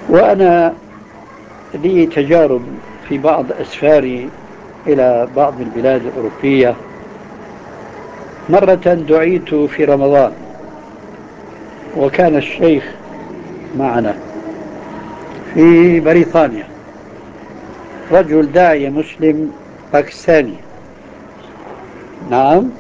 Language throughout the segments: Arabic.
وأنا لي تجارب في بعض أسفاري إلى بعض البلاد الأوروبية. مرة دعيت في رمضان وكان الشيخ معنا في بريطانيا، رجل داعية مسلم باكستاني. نعم.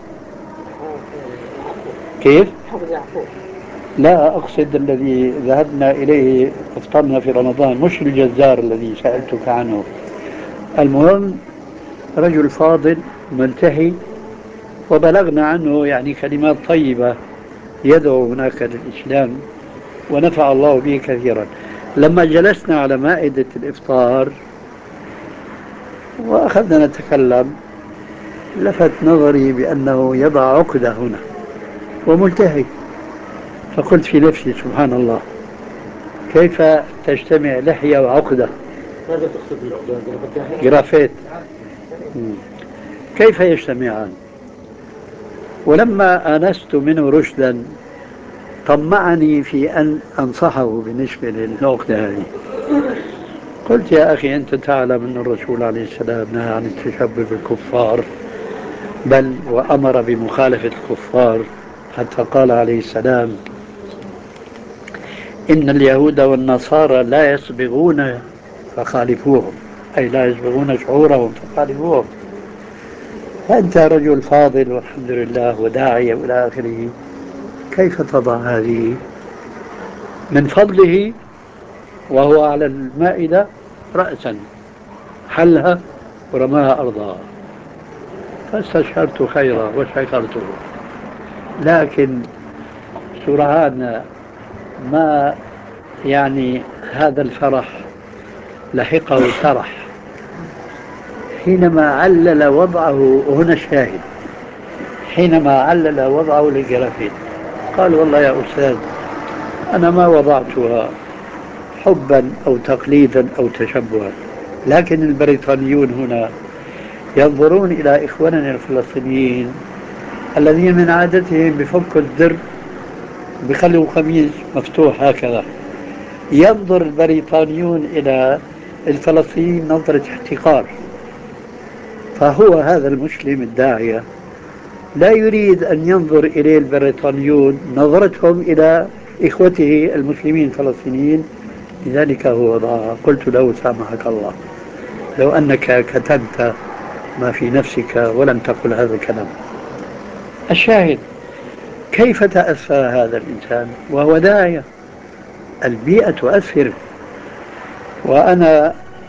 كيف؟ لا، أقصد الذي ذهبنا إليه أفطرنا في رمضان، مش الجزار الذي سألتك عنه. المهم، رجل فاضل ملتحي، وبلغنا عنه يعني كلمات طيبة يدعو هناك للإسلام، ونفع الله به كثيرا. لما جلسنا على مائدة الإفطار وأخذنا نتكلم، لفت نظري بأنه يضع عقدة هنا وملتحي. فقلت في نفسي سبحان الله، كيف تجتمع لحية وعقدة؟ ماذا تقصد بالعقدة؟ جرافيت. كيف يجتمعان؟ ولما آنست منه رشدا طمعني في أن أنصحه بالنسبة للعقدة هذه. قلت يا أخي، أنت تعلم أن الرسول عليه السلام نهى عن التشبه بالكفار، بل وأمر بمخالفة الكفار، حتى قال عليه السلام: إن اليهود والنصارى لا يصبغون فخالفوهم، أي لا يصبغون شعورهم فخالفوهم. فأنت رجل فاضل والحمد لله وداعية إلى آخره، كيف تضع هذه من فضله وهو على المائدة رأسا، حلها ورماها أرضها؟ فاستشعرت خيرا وشكرته، لكن سرعان ما يعني هذا الفرح لحقه سرح حينما علل وضعه، وهنا الشاهد، حينما علل وضعه للجرافيت. قال: والله يا أستاذ، أنا ما وضعتها حبا أو تقليدا أو تشبها، لكن البريطانيون هنا ينظرون إلى إخواننا الفلسطينيين الذين من عادتهم بفكوا الدر، بخلوا قميص مفتوح هكذا. ينظر البريطانيون إلى الفلسطينيين نظرة احتقار. فهو هذا المسلم الداعية لا يريد أن ينظر إليه البريطانيون نظرتهم إلى إخوته المسلمين الفلسطينيين، لذلك هو ضاع. قلت له: سامحك الله، لو أنك كتمت ما في نفسك ولم تقل هذا الكلام. الشاهد، كيف تأثر هذا الإنسان وهو داعية؟ البيئة تؤثر. وأنا